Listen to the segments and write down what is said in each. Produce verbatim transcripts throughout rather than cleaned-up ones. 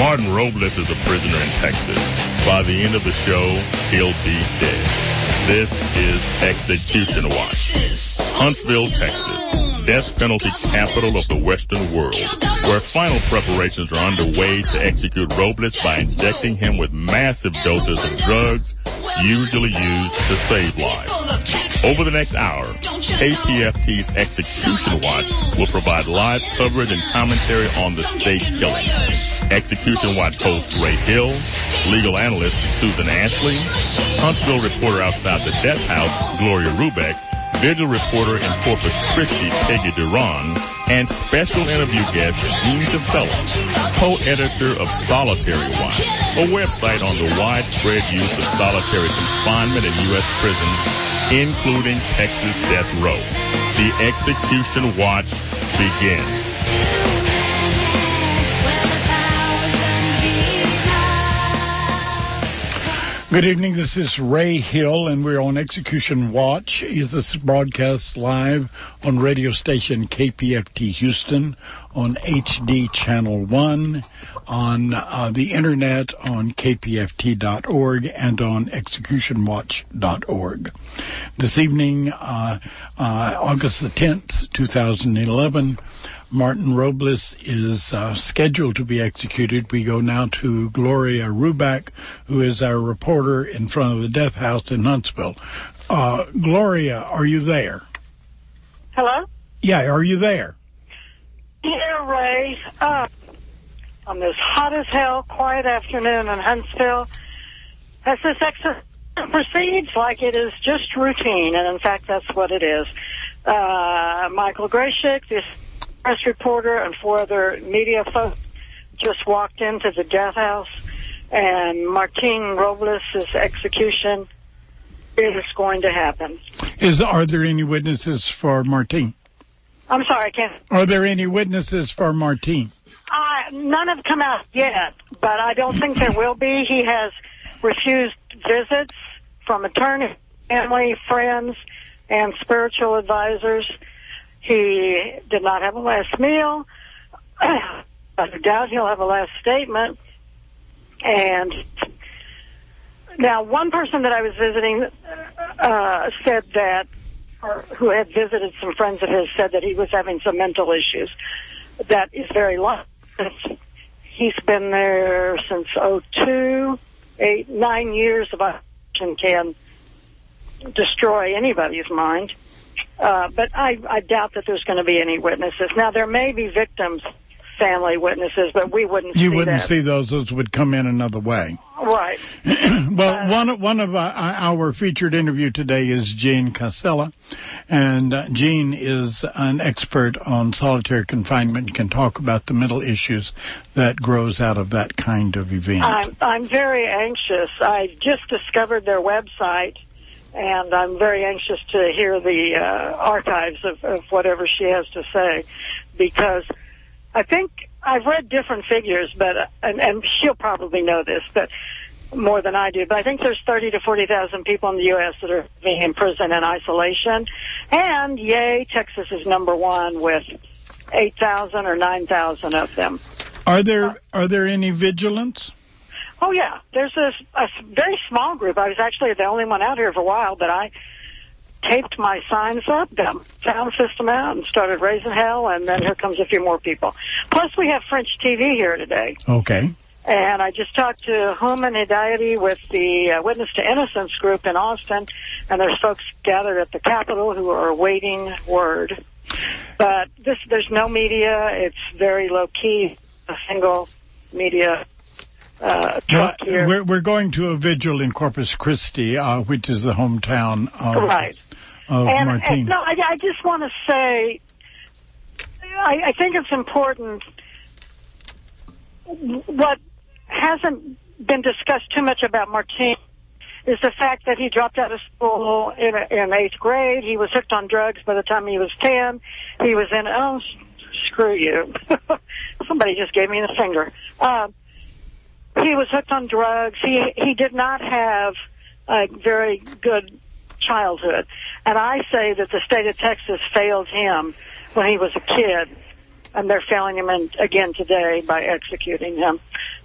Martin Robles is a prisoner in Texas. By the end of the show, he'll be dead. This is Execution Watch. Huntsville, Texas, death penalty capital of the Western world, where final preparations are underway to execute Robles by injecting him with massive doses of drugs usually used to save lives. Over the next hour, K P F T's Execution Watch will provide live coverage and commentary on the state killing. Execution Watch host Ray Hill, legal analyst Susan Ashley, Huntsville reporter outside the death house Gloria Rubeck, vigil reporter in Corpus Christi Peggy Duran, and special interview guest Dean Casella, co-editor of Solitary Watch, a website on the widespread use of solitary confinement in U S prisons, including Texas death row. The Execution Watch begins. Good evening. This is Ray Hill, and we're on Execution Watch. This is broadcast live on radio station K P F T Houston, on H D Channel one, on uh, the internet on K P F T dot org, and on execution watch dot org. This evening, uh, uh, August the tenth, two thousand eleven, Martin Robles is uh, scheduled to be executed. We go now to Gloria Rubeck, who is our reporter in front of the death house in Huntsville. Uh, Gloria, are you there? Hello? Yeah, are you there? Yeah, Ray. Uh, on this hot as hell, quiet afternoon in Huntsville, as this exercise proceeds like it is just routine, and in fact, that's what it is. Uh, Michael Grayshik, this press reporter, and four other media folks just walked into the death house, and Martin Robles' execution is going to happen. Is Are there any witnesses for Martin? I'm sorry, I can't. Are there any witnesses for Martin? Uh, none have come out yet, but I don't think there will be. He has refused visits from attorneys, family, friends, and spiritual advisors. He did not have a last meal. I doubt he'll have a last statement. And now one person that I was visiting uh, said that, or who had visited some friends of his, said that he was having some mental issues. That is very long. He's been there since oh two, eight, nine years of action can destroy anybody's mind. Uh, but I, I doubt that there's going to be any witnesses. Now, there may be victims' family witnesses, but we wouldn't you see wouldn't that. see those. Those would come in another way. Right. Well, uh, one, one of our, our featured interview today is Jean Casella, and uh, Jean is an expert on solitary confinement and can talk about the mental issues that grows out of that kind of event. I'm, I'm very anxious. I just discovered their website, and I'm very anxious to hear the uh, archives of, of whatever she has to say, because I think I've read different figures, but uh, and, and she'll probably know this, but more than I do. But I think there's thirty to forty thousand people in the U S that are being in prison in isolation, and yay, Texas is number one with eight thousand or nine thousand of them. Are there are there any vigilants? Oh, yeah. There's a, a very small group. I was actually the only one out here for a while, but I taped my signs up, got my sound system out, and started raising hell, and then here comes a few more people. Plus, we have French T V here today. Okay. And I just talked to Human Hidayati with the uh, Witness to Innocence group in Austin, and there's folks gathered at the Capitol who are awaiting word. But this, there's no media. It's very low-key, a single media Uh, well, we're, we're going to a vigil in Corpus Christi, uh, which is the hometown of, right. of and, Martin. And, no, I, I just want to say, I, I think it's important. What hasn't been discussed too much about Martin is the fact that he dropped out of school in, in eighth grade. He was hooked on drugs by the time he was ten. He was in, oh, screw you. Somebody just gave me the finger. Um, He was hooked on drugs. He he did not have a very good childhood. And I say that the state of Texas failed him when he was a kid, and they're failing him in, again today by executing him.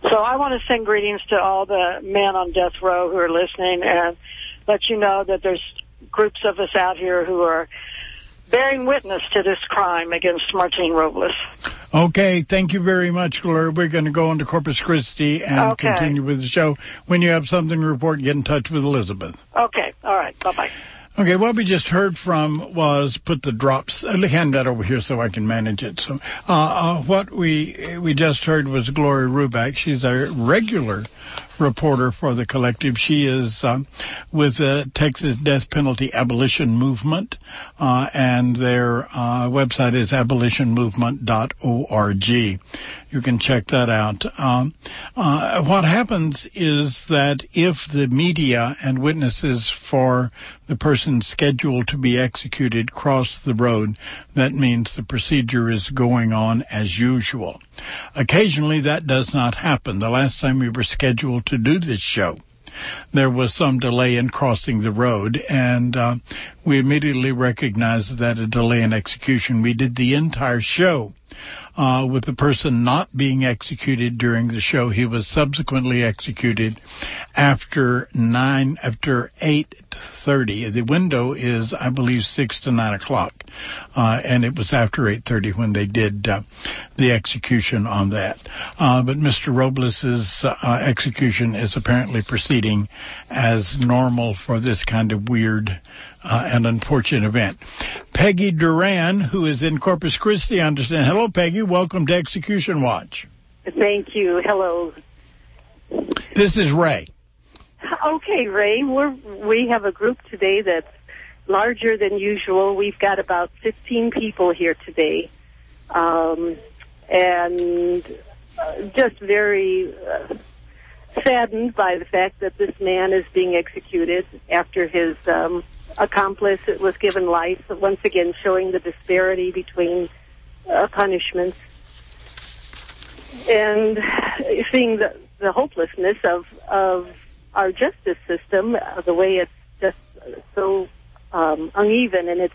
So I want to send greetings to all the men on death row who are listening and let you know that there's groups of us out here who are bearing witness to this crime against Martin Robles. Okay, thank you very much, Gloria. We're going to go on to Corpus Christi and okay. continue with the show. When you have something to report, get in touch with Elizabeth. Okay, all right, bye-bye. Okay, what we just heard from was put the drops. Uh, hand that over here so I can manage it. So, uh, uh, what we we just heard was Gloria Ruback. She's a regular reporter for the Collective. She is uh, with the Texas Death Penalty Abolition Movement, uh, and their uh, website is abolition movement dot org. You can check that out. Um, uh, what happens is that if the media and witnesses for the person scheduled to be executed cross the road, that means the procedure is going on as usual. Occasionally, that does not happen. The last time we were scheduled to do this show, there was some delay in crossing the road, and uh, we immediately recognized that a delay in execution. We did the entire show uh, with the person not being executed during the show. He was subsequently executed after nine, after eight thirty. The window is, I believe, six to nine o'clock, uh, and it was after eight thirty when they did uh, the execution on that. Uh, but Mister Robles's uh, execution is apparently proceeding as normal for this kind of weird uh, and unfortunate event. Peggy Duran, who is in Corpus Christi, I understand. Hello, Peggy. Welcome to Execution Watch. Thank you. Hello. This is Ray. Okay, Ray. We're, we have a group today that's larger than usual. We've got about fifteen people here today. Um, and uh, just very uh, saddened by the fact that this man is being executed after his um, accomplice was given life, once again showing the disparity between uh, punishments and seeing the, the hopelessness of, of our justice system, uh, the way it's just so um, uneven in its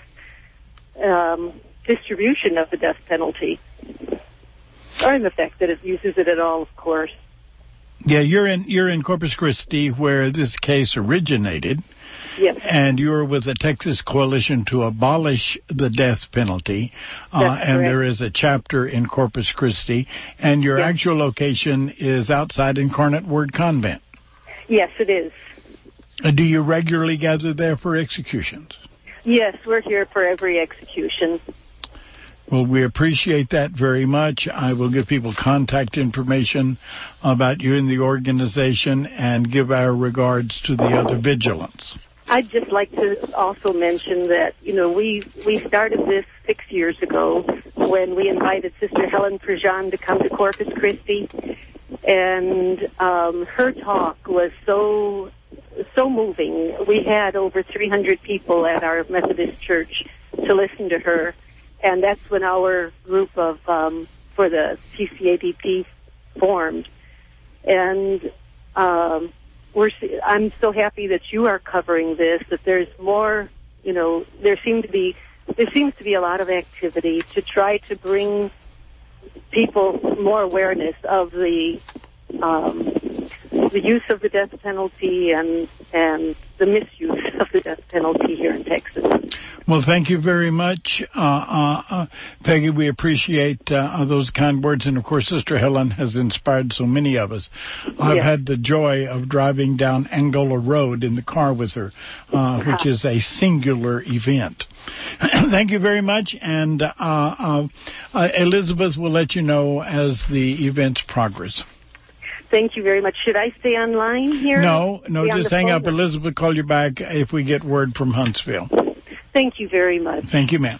um, distribution of the death penalty, or in the fact that it uses it at all, of course. Yeah, you're in you're in Corpus Christi, where this case originated. Yes. And you're with the Texas Coalition to Abolish the Death Penalty. Uh, and there is a chapter in Corpus Christi. And your yes. actual location is outside Incarnate Word Convent. Yes, it is. Uh, do you regularly gather there for executions? Yes, we're here for every execution. Well, we appreciate that very much. I will give people contact information about you and the organization and give our regards to the other vigilants. I'd just like to also mention that, you know, we, we started this six years ago when we invited Sister Helen Prejean to come to Corpus Christi. And um, her talk was so, so moving. We had over three hundred people at our Methodist church to listen to her. And that's when our group of, um, for the T C A D P formed. And um, we're, I'm so happy that you are covering this, that there's more, you know, there seem to be, there seems to be a lot of activity to try to bring people more awareness of the, um, the use of the death penalty and, and the misuse of the death penalty here in Texas. Well, thank you very much, uh, uh, uh, Peggy. We appreciate uh, those kind words. And, of course, Sister Helen has inspired so many of us. I've yes. had the joy of driving down Angola Road in the car with her, uh, which is a singular event. Thank you very much. And uh, uh, uh, Elizabeth will let you know as the events progress. Thank you very much. Should I stay online here? No, no, just hang phone? up. Elizabeth will call you back if we get word from Huntsville. Thank you very much. Thank you, ma'am.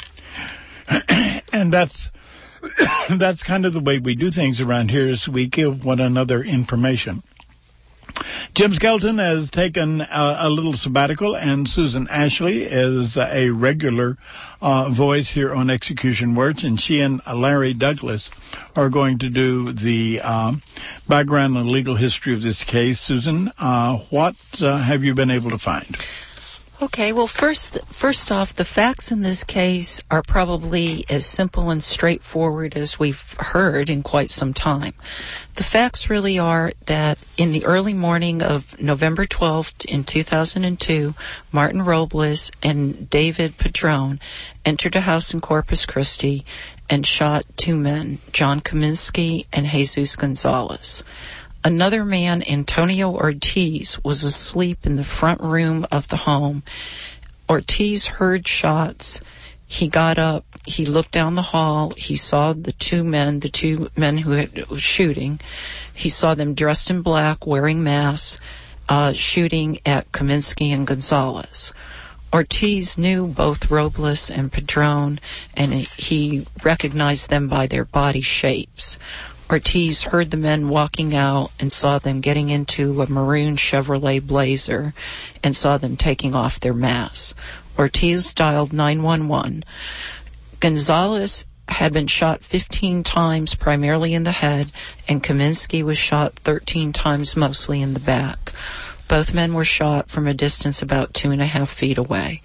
And that's that's kind of the way we do things around here, is we give one another information. Jim Skelton has taken a, a little sabbatical, and Susan Ashley is a regular uh, voice here on Execution Words, and she and Larry Douglas are going to do the uh, background and legal history of this case. Susan, uh, what uh, have you been able to find? Okay, well, first, first off, the facts in this case are probably as simple and straightforward as we've heard in quite some time. The facts really are that in the early morning of November twelfth in two thousand two, Martin Robles and David Padron entered a house in Corpus Christi and shot two men, John Kaminsky and Jesus Gonzalez. Another man, Antonio Ortiz, was asleep in the front room of the home. Ortiz heard shots. He got up. He looked down the hall. He saw the two men, the two men who had, was shooting. He saw them dressed in black, wearing masks, uh, shooting at Kaminsky and Gonzalez. Ortiz knew both Robles and Padron, and he recognized them by their body shapes. Ortiz heard the men walking out and saw them getting into a maroon Chevrolet Blazer and saw them taking off their masks. Ortiz dialed nine one one. Gonzalez had been shot fifteen times, primarily in the head, and Kaminsky was shot thirteen times, mostly in the back. Both men were shot from a distance about two and a half feet away.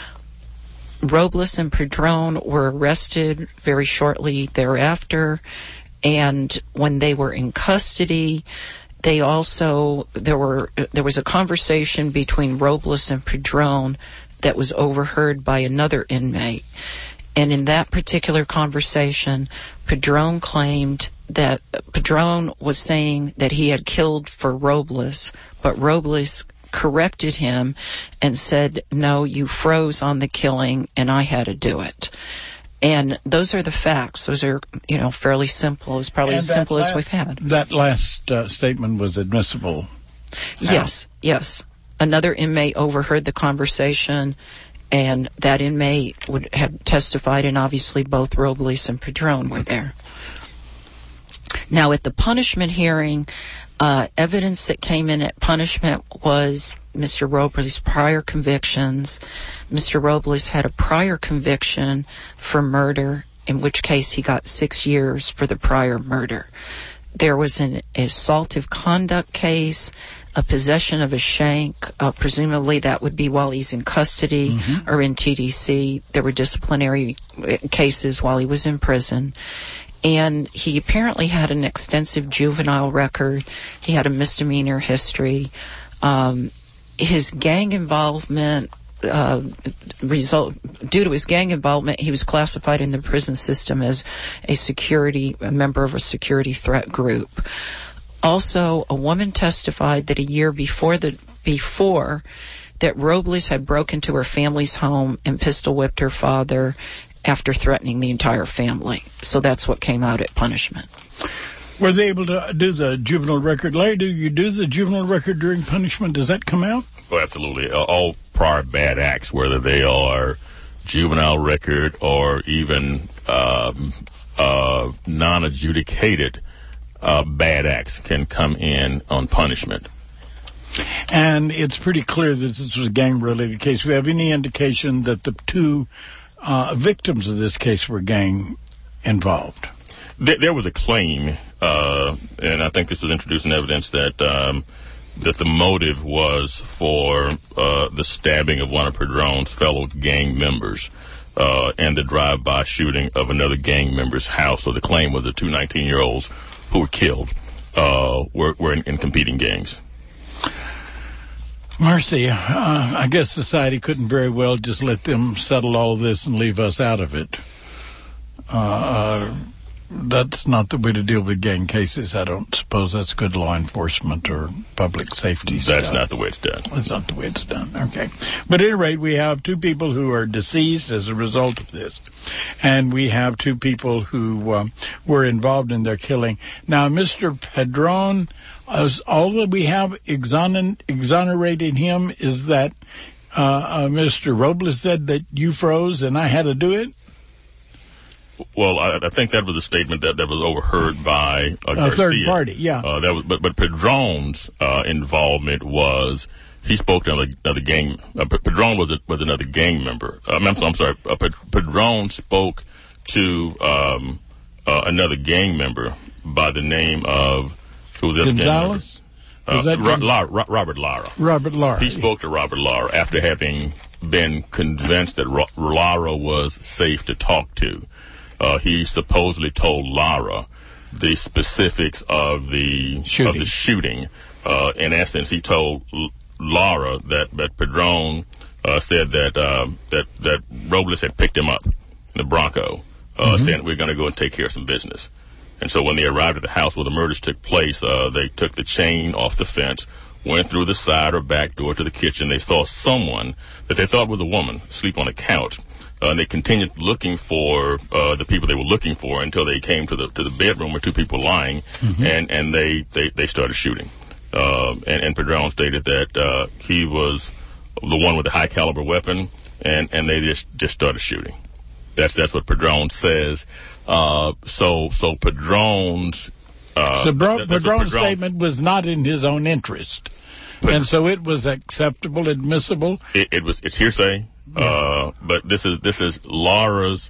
Robles and Padron were arrested very shortly thereafter, and when they were in custody, they also, there were, there was a conversation between Robles and Padron that was overheard by another inmate. And in that particular conversation, Padron claimed that Padron was saying that he had killed for Robles, but Robles corrected him and said, no, you froze on the killing and I had to do it. And those are the facts. Those are, you know, fairly simple. It's probably as simple last, as we've had. That last uh, statement was admissible. Yes, yes. Another inmate overheard the conversation, and that inmate would have testified, and obviously both Robles and Padron were there. Now, at the punishment hearing, uh, evidence that came in at punishment was Mister Robles' prior convictions. Mister Robles had a prior conviction for murder, in which case he got six years for the prior murder. There was an assaultive conduct case, a possession of a shank. Uh, presumably that would be while he's in custody mm-hmm. or in T D C. There were disciplinary cases while he was in prison. And he apparently had an extensive juvenile record. He had a misdemeanor history. Um, his gang involvement, uh, result, due to his gang involvement, he was classified in the prison system as a security, a member of a security threat group. Also, a woman testified that a year before the, before that Robles had broken into her family's home and pistol whipped her father after threatening the entire family. So that's what came out at punishment. Were they able to do the juvenile record? Larry, do you do the juvenile record during punishment? Does that come out? Oh, absolutely. All prior bad acts, whether they are juvenile record or even um, uh, non-adjudicated uh, bad acts, can come in on punishment. And it's pretty clear that this was a gang-related case. Do we have any indication that the two Uh, victims of this case were gang involved? There, there was a claim, uh, and I think this was introduced in evidence, that um, that the motive was for uh, the stabbing of one of Padron's fellow gang members uh, and the drive-by shooting of another gang member's house. So the claim was the two nineteen-year-olds who were killed uh, were, were in, in competing gangs. Marcy, uh, I guess society couldn't very well just let them settle all this and leave us out of it. Uh, uh, that's not the way to deal with gang cases. I don't suppose that's good law enforcement or public safety stuff. That's not the way it's done. That's not the way it's done. Okay. But at any rate, we have two people who are deceased as a result of this. And we have two people who um, were involved in their killing. Now, Mister Padron, as all that we have exoner- exonerating him is that uh, uh, Mister Robles said that you froze and I had to do it? Well, I, I think that was a statement that, that was overheard by uh, Garcia. A third party, yeah. Uh, that was, but but Padron's uh, involvement was he spoke to another, another gang. Uh, Padron was a, was another gang member. Uh, I'm, I'm sorry. Uh, Padron spoke to um, uh, another gang member by the name of who was the other Gonzalez? gang member? Uh, that Ro- Lara, Ro- Robert Lara. Robert Lara. He spoke to Robert Lara after having been convinced that Ra- Lara was safe to talk to. Uh, he supposedly told Lara the specifics of the shooting. of the shooting. Uh, in essence, he told L- Lara that that Padron uh, said that uh, that that Robles had picked him up in the Bronco, uh, mm-hmm. saying we're going to go and take care of some business. And so when they arrived at the house where the murders took place, uh, they took the chain off the fence, went through the side or back door to the kitchen. They saw someone that they thought was a woman sleep on a couch. Uh, and they continued looking for uh, the people they were looking for until they came to the to the bedroom where two people were lying, mm-hmm. and, and they, they, they started shooting. Uh, and, and Padron stated that uh, he was the one with the high caliber weapon, and, and they just, just started shooting. That's that's what Padron says. Uh, so so Padron's uh, so Bro- that, Padron's statement was not in his own interest, Pad- and so it was acceptable, admissible. It, it was it's hearsay. Yeah. Uh, but this is this is Lara's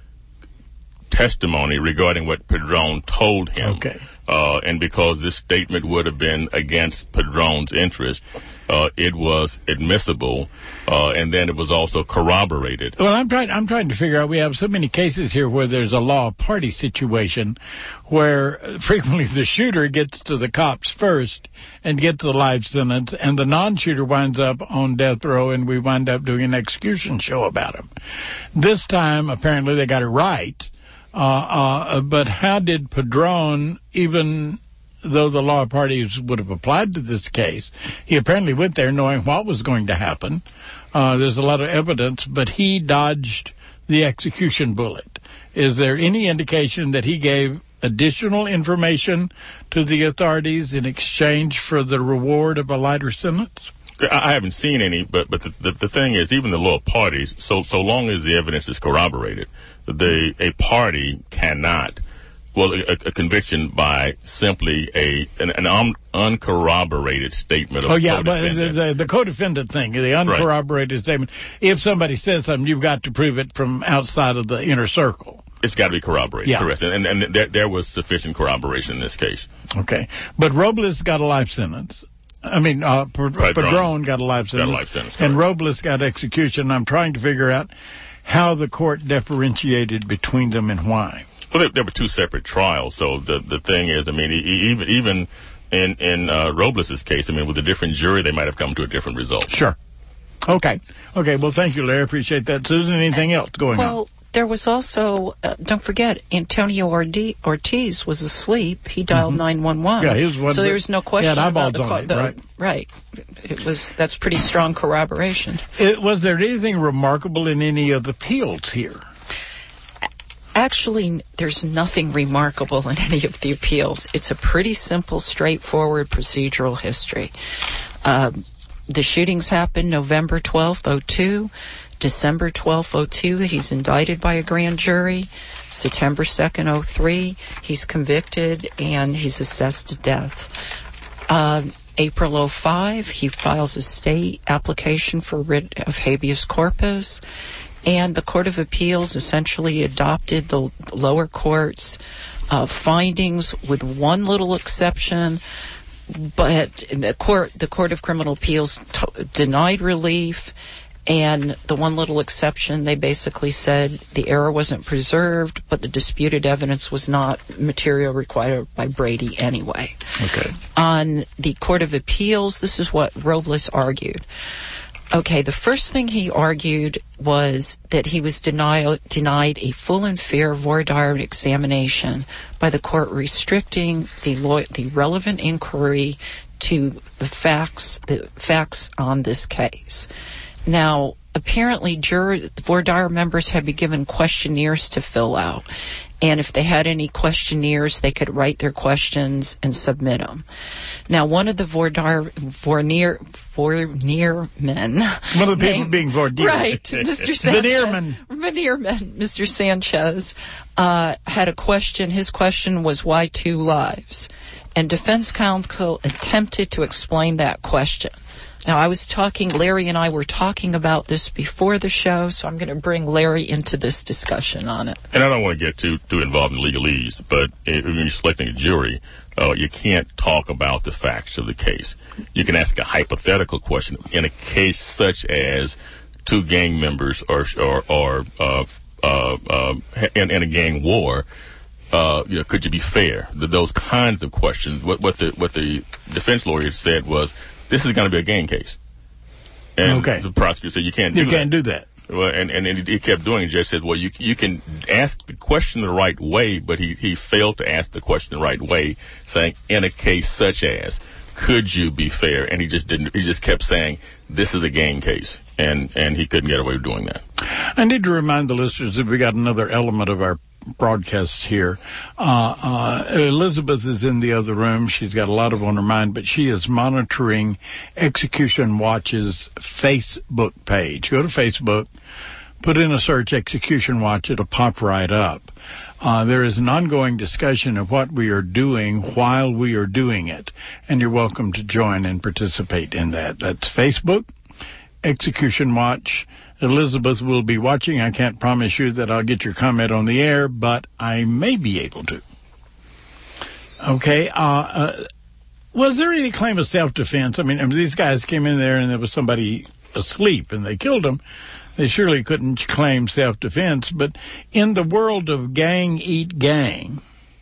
testimony regarding what Padron told him. Okay. Uh, and because this statement would have been against Padron's interest, uh, it was admissible, uh, and then it was also corroborated. Well, I'm trying. I'm trying to figure out. We have so many cases here where there's a law party situation, where frequently the shooter gets to the cops first and gets a life sentence, and the non-shooter winds up on death row, and we wind up doing an execution show about him. This time, apparently, they got it right. Uh, uh, but how did Padron, even though the law parties would have applied to this case, he apparently went there knowing what was going to happen. Uh, there's a lot of evidence, but he dodged the execution bullet. Is there any indication that he gave additional information to the authorities in exchange for the reward of a lighter sentence? I haven't seen any, but but the, the, the thing is, even the law parties, so so long as the evidence is corroborated, the a party cannot, well, a, a conviction by simply a an, an un, uncorroborated statement of oh a yeah, but co-defendant. the, the, the co-defendant thing, the uncorroborated right. statement. If somebody says something, you've got to prove it from outside of the inner circle. It's got to be corroborated, yeah. correct? And, and, and there, there was sufficient corroboration in this case. Okay, but Robles got a life sentence. I mean, uh, Padron, Padron got a life sentence, got a life sentence and Robles got execution. I'm trying to figure out how the court differentiated between them and why. Well, there, there were two separate trials. So the the thing is, I mean, even even in in uh, Robles' case, I mean, with a different jury, they might have come to a different result. Sure. Okay. Okay. Well, thank you, Larry. Appreciate that. Susan, anything else going well, on? Well, there was also, uh, don't forget, Antonio Ortiz was asleep. He dialed mm-hmm. nine one one. Yeah, he was one. So there was no question about the, co- it, the right? Right. It was that's pretty strong corroboration. It, was there anything remarkable in any of the appeals here? Actually, there's nothing remarkable in any of the appeals. It's a pretty simple, straightforward procedural history. Um, the shootings happened November twelfth, oh two. December twelfth, oh two, he's indicted by a grand jury. September second, oh three, he's convicted and he's assessed to death. Uh, April oh five, he files a state application for writ of habeas corpus. And the Court of Appeals essentially adopted the lower court's uh, findings with one little exception. But the court, the Court of Criminal Appeals t- denied relief. And the one little exception, they basically said the error wasn't preserved, but the disputed evidence was not material required by Brady anyway. Okay. On the Court of Appeals, this is what Robles argued. Okay, the first thing he argued was that he was denied, denied a full and fair voir dire examination by the court restricting the, law, the relevant inquiry to the facts, the facts on this case. Now, apparently, juror, voir dire members had been given questionnaires to fill out. And if they had any questionnaires, they could write their questions and submit them. Now, one of the voir dire, voir dire, voir dire men. One of the people named, being voir dire. Right, Mister Sanchez. Veneerman. Veneerman, Mister Sanchez, uh, had a question. His question was, why two lives? And defense counsel attempted to explain that question. Now, I was talking, Larry and I were talking about this before the show, so I'm going to bring Larry into this discussion on it. And I don't want to get too too involved in legalese, but if you're selecting a jury, uh, you can't talk about the facts of the case. You can ask a hypothetical question in a case such as, two gang members or or, or uh, uh, uh, in, in a gang war, uh, you know, could you be fair? The, those kinds of questions. What, what the what the defense lawyer said was, this is going to be a gang case, and okay. the prosecutor said you can't do you that. can't do that. Well, and, and, and he kept doing it. The judge said, well, you you can ask the question the right way, but he, he failed to ask the question the right way, saying, in a case such as, could you be fair? And he just didn't. He just kept saying, this is a gang case, and, and he couldn't get away with doing that. I need to remind the listeners that we got another element of our broadcast here. Uh, uh, Elizabeth is in the other room. She's got a lot of on her mind, but she is monitoring Execution Watch's Facebook page. Go to Facebook, put in a search Execution Watch, it'll pop right up. Uh, there is an ongoing discussion of what we are doing while we are doing it, and you're welcome to join and participate in that. That's Facebook, Execution Watch. Elizabeth will be watching. I can't promise you that I'll get your comment on the air, but I may be able to. Okay. Uh, uh, was there any claim of self-defense? I mean, I mean, these guys came in there and there was somebody asleep and they killed him. They surely couldn't claim self-defense. But in the world of gang eat gang,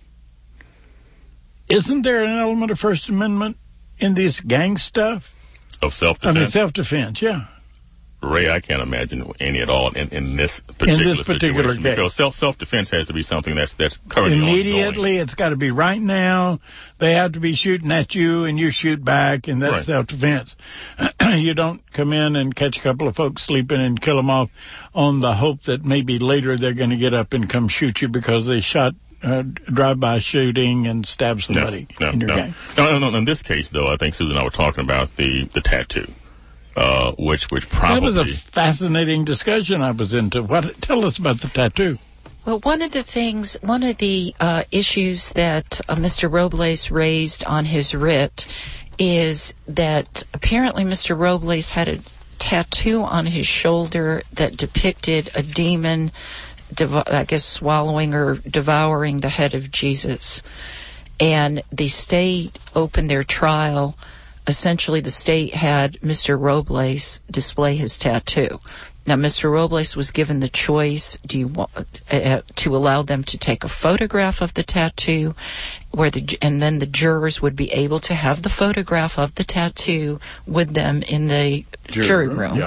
isn't there an element of First Amendment in this gang stuff? Of self-defense? I mean, self-defense, yeah. Ray, I can't imagine any at all in, in this particular, in this particular situation. case. Because self, self-defense has to be something that's that's currently immediately, ongoing. It's got to be right now. They have to be shooting at you, and you shoot back, and that's right. self-defense. You don't come in and catch a couple of folks sleeping and kill them off on the hope that maybe later they're going to get up and come shoot you because they shot uh, drive-by shooting and stab somebody no, no, in your no. gang. No, no, no. In this case, though, I think Susan and I were talking about the, the tattoo. Uh, which, which probably... That was a fascinating discussion I was into. What? Tell us about the tattoo. Well, one of the things, one of the uh, issues that uh, Mister Robles raised on his writ is that apparently Mister Robles had a tattoo on his shoulder that depicted a demon, dev- I guess, swallowing or devouring the head of Jesus. And the state opened their trial. Essentially, the state had Mister Robles display his tattoo. Now, Mister Robles was given the choice do you want, uh, to allow them to take a photograph of the tattoo, where the and then the jurors would be able to have the photograph of the tattoo with them in the jury, jury room. room. Yeah.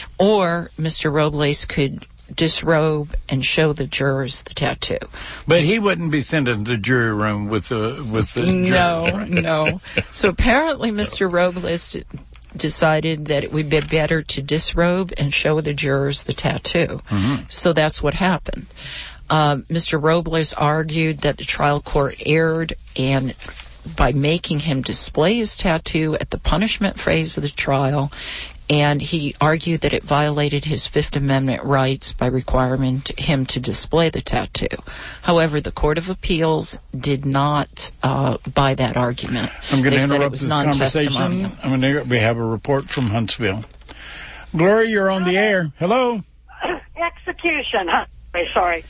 Or Mister Robles could disrobe and show the jurors the tattoo. But he wouldn't be sent into the jury room with the with the no, jurors, right? no. So apparently, Mister Robles decided that it would be better to disrobe and show the jurors the tattoo. Mm-hmm. So that's what happened. Uh, Mister Robles argued that the trial court erred and by making him display his tattoo at the punishment phase of the trial. And he argued that it violated his Fifth Amendment rights by requiring him to display the tattoo. However, the Court of Appeals did not uh, buy that argument. I'm going they to said it interrupt was this non-testimonial. conversation. I'm going to, we have a report from Huntsville. Gloria, you're on the air. Hello. Execution. Huh? Sorry.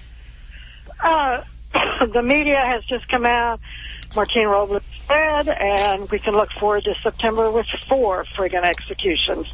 Uh, the media has just come out. Martin Robles dead, and we can look forward to September with four friggin' executions.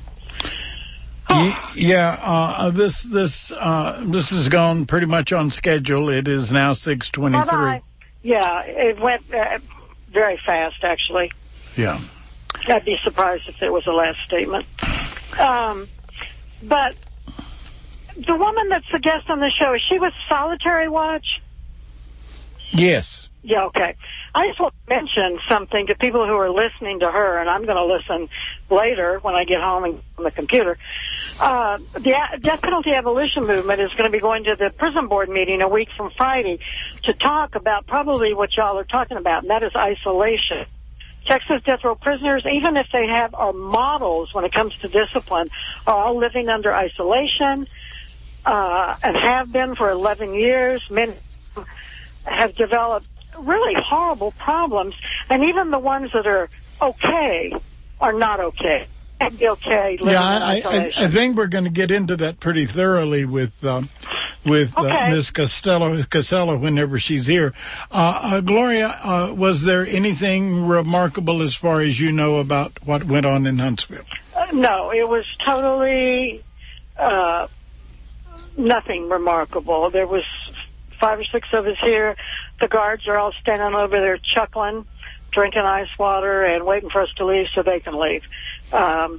Yeah, uh, this this uh, this has gone pretty much on schedule. It is now six twenty-three. Yeah, it went uh, very fast, actually. Yeah. I'd be surprised if it was the last statement. Um, but the woman that's the guest on the show, is she with Solitary Watch? Yes. Yeah, okay. I just want to mention something to people who are listening to her, and I'm going to listen later when I get home and on the computer. Uh, the death penalty abolition movement is going to be going to the prison board meeting a week from Friday to talk about probably what y'all are talking about, and that is isolation. Texas death row prisoners, even if they have are models when it comes to discipline, are all living under isolation uh, and have been for eleven years. Many have developed really horrible problems, and even the ones that are okay are not okay. And be okay. Yeah, I, I, I think we're going to get into that pretty thoroughly with uh, with okay. uh, Miz Costello, Costello whenever she's here. Uh, uh, Gloria, uh, was there anything remarkable as far as you know about what went on in Huntsville? Uh, no, it was totally uh, nothing remarkable. There was five or six of us here. The guards are all standing over there chuckling, drinking ice water, and waiting for us to leave so they can leave. Um,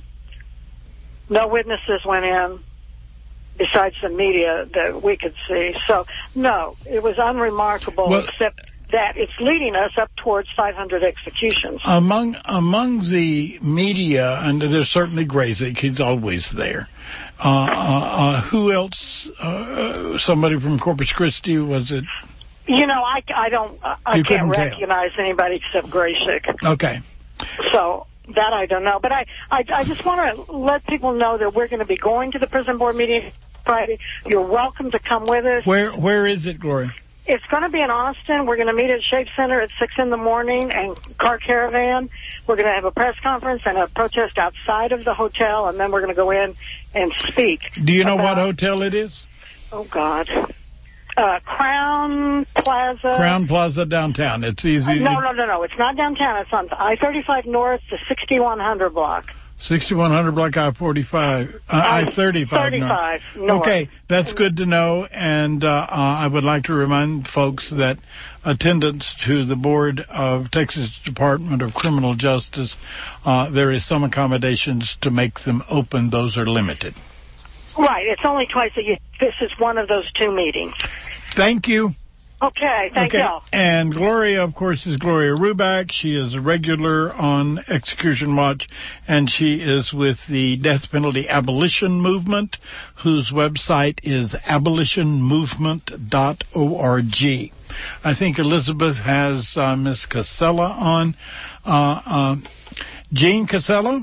no witnesses went in besides the media that we could see. So, no, it was unremarkable, well, except that it's leading us up towards five hundred executions. Among among the media, and there's certainly Grayzik, he's always there. Uh, uh, uh, who else? Uh, somebody from Corpus Christi, was it? You know, I, I don't, I you can't recognize tell. anybody except Grayzik. Okay. So, that I don't know. But I, I, I just want to let people know that we're going to be going to the prison board meeting Friday. You're welcome to come with us. Where Where is it, Gloria? It's going to be in Austin. We're going to meet at Shape Center at six in the morning and Car Caravan. We're going to have a press conference and a protest outside of the hotel, and then we're going to go in and speak. Do you know about, what hotel it is? Oh, God. Uh, Crown Plaza. Crown Plaza downtown. It's easy. Uh, no, no, no, no. It's not downtown. It's on I thirty-five North, the sixty-one hundred block. sixty-one hundred block I forty-five. Uh, I thirty-five. thirty-five North. North. Okay, that's good to know. And uh, uh, I would like to remind folks that attendance to the Board of Texas Department of Criminal Justice, uh, there is some accommodations to make them open. Those are limited. Right. It's only twice a year. This is one of those two meetings. Thank you. Okay, thank okay. you. And Gloria, of course, is Gloria Ruback. She is a regular on Execution Watch, and she is with the Death Penalty Abolition Movement, whose website is abolition movement dot org. I think Elizabeth has uh, Miss Casella on. Uh, uh, Jean Casella?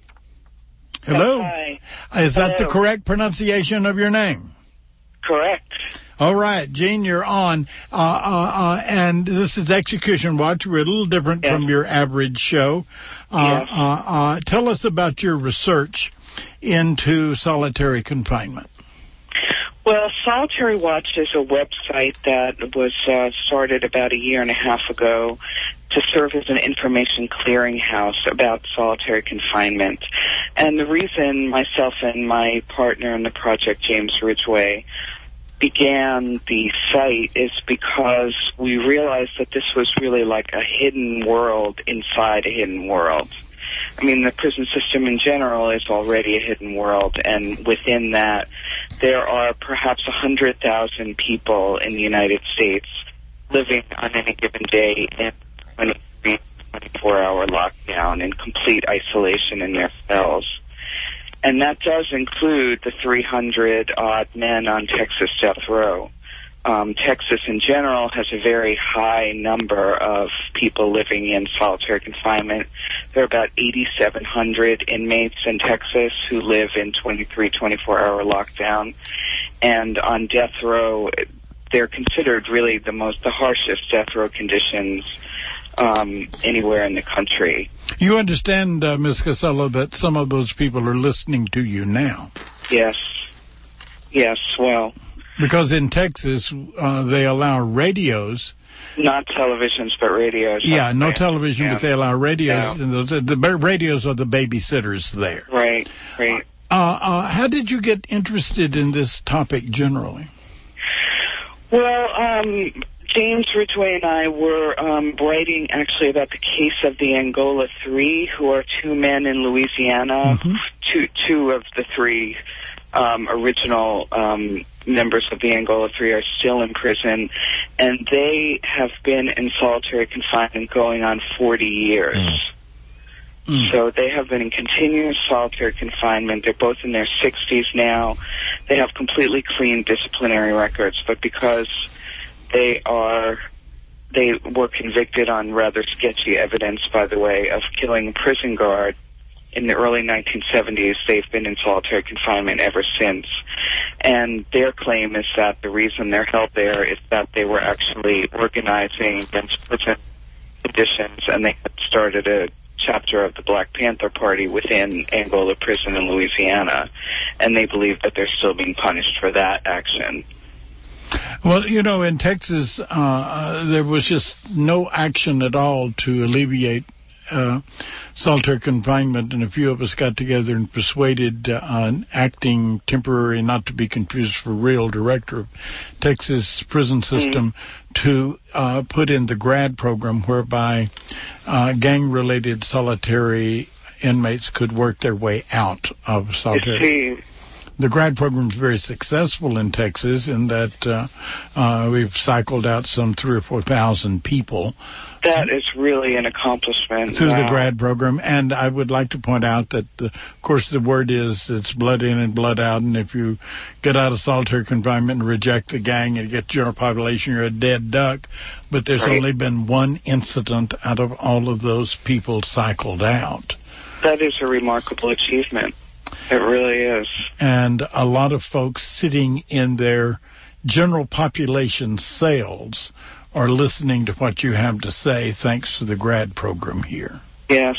Hello? Hi. Is that Hello. the correct pronunciation of your name? Correct. All right, Gene, you're on. Uh, uh, uh, and this is Execution Watch. We're a little different yes. from your average show. Uh, yes. uh, uh, tell us about your research into solitary confinement. Well, Solitary Watch is a website that was uh, started about a year and a half ago to serve as an information clearinghouse about solitary confinement. And the reason myself and my partner in the project, James Ridgway, began the site is because we realized that this was really like a hidden world inside a hidden world. I mean, the prison system in general is already a hidden world, and within that, there are perhaps one hundred thousand people in the United States living on any given day in twenty-three, twenty-four hour lockdown in complete isolation in their cells. And that does include the three hundred odd men on Texas death row. Um, Texas in general has a very high number of people living in solitary confinement. There are about eighty-seven hundred inmates in Texas who live in twenty-three, twenty-four hour lockdown. And on death row, they're considered really the most, the harshest death row conditions um, anywhere in the country. You understand, uh, Miz Casella, that some of those people are listening to you now. Yes. Yes, well... Because in Texas, uh, they allow radios. Not televisions, but radios. Yeah, no television, yeah. but they allow radios. Yeah. And those, the radios are the babysitters there. Right, right. Uh, uh, how did you get interested in this topic generally? Well, um, James Ridgway and I were um, writing actually about the case of the Angola Three, who are two men in Louisiana. Mm-hmm. Two, two of the three um, original um, members of the Angola Three are still in prison, and they have been in solitary confinement going on forty years. Mm. Mm. So they have been in continuous solitary confinement. They're both in their sixties now. They have completely clean disciplinary records, but because they are, they were convicted on rather sketchy evidence, by the way, of killing a prison guard in the early nineteen seventies. They've been in solitary confinement ever since. And their claim is that the reason they're held there is that they were actually organizing against prison conditions, and they had started a chapter of the Black Panther Party within Angola Prison in Louisiana, and they believe that they're still being punished for that action. Well, you know, in Texas, uh, there was just no action at all to alleviate uh, solitary confinement, and a few of us got together and persuaded uh, an acting temporary, not to be confused for real, director of Texas prison system mm. to uh, put in the GRAD program, whereby uh, gang-related solitary inmates could work their way out of solitary. The GRAD program is very successful in Texas in that uh, uh, we've cycled out some three or four thousand people. That is really an accomplishment. Through wow. the GRAD program. And I would like to point out that, the, of course, the word is it's blood in and blood out. And if you get out of solitary confinement and reject the gang and get general population, you're a dead duck. But there's right. only been one incident out of all of those people cycled out. That is a remarkable achievement. It really is. And a lot of folks sitting in their general population cells are listening to what you have to say thanks to the GRAD program here. Yes.